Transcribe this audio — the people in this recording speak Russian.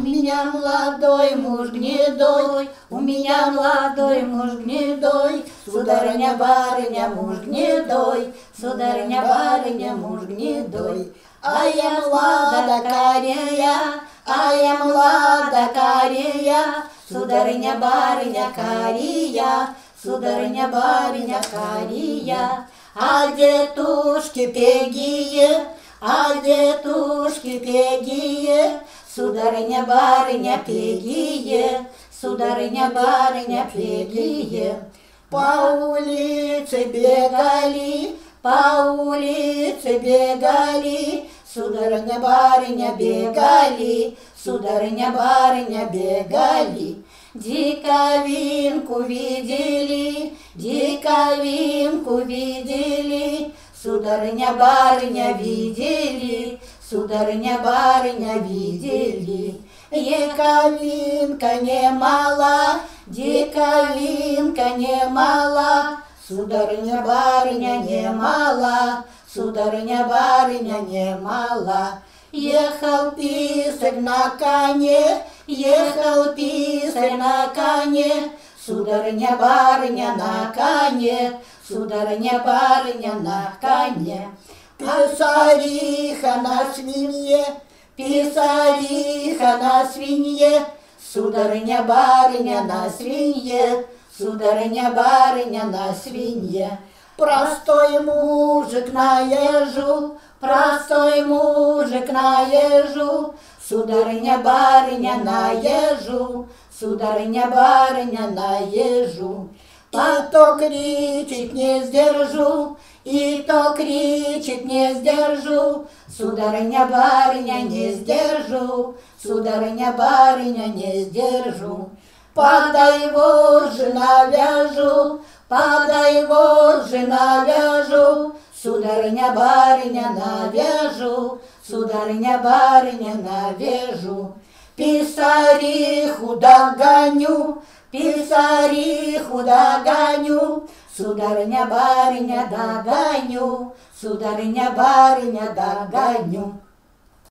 меня молодой муж гнедой, у меня молодой муж гнедой, сударыня, барыня, муж гнедой, сударыня, барыня, муж гнедой. А я млада кария, а я млада кария, сударыня, барыня, кария, сударыня, барыня, кария. А детушки пегие, а детушки пегие, сударыня, барыня, пегие, сударыня, барыня, пегие. По улице бегали, по улице бегали, сударыня, барыня, бегали, сударыня, барыня, бегали. Диковинку видели, диковинку видели, сударыня, барыня, видели, сударыня, барыня, видели. Диковинка немала, диковинка немала, сударыня, барыня, немала, сударыня, барыня, немала. Ехал писарь на коне, ехал писарь на коне, сударыня, барыня на коне, сударыня, барыня на коне. Писариха на свинье, писариха на свинье, сударыня, барыня на свинье, сударыня, барыня на свинье. Простой мужик на ежу, простой мужик на ежу, сударыня, барыня на ежу, сударыня, барыня на ежу. И то кричит, не сдержу, и то кричит, не сдержу, сударыня, барыня, не сдержу, сударыня, барыня, не сдержу. Подай вожжи навяжу, подай вожжи навяжу, сударыня, барыня, навяжу, сударыня, барыня, навяжу. Писариху догоню, писариху догоню, сударыня, барыня, догоню, сударыня, барыня, догоню.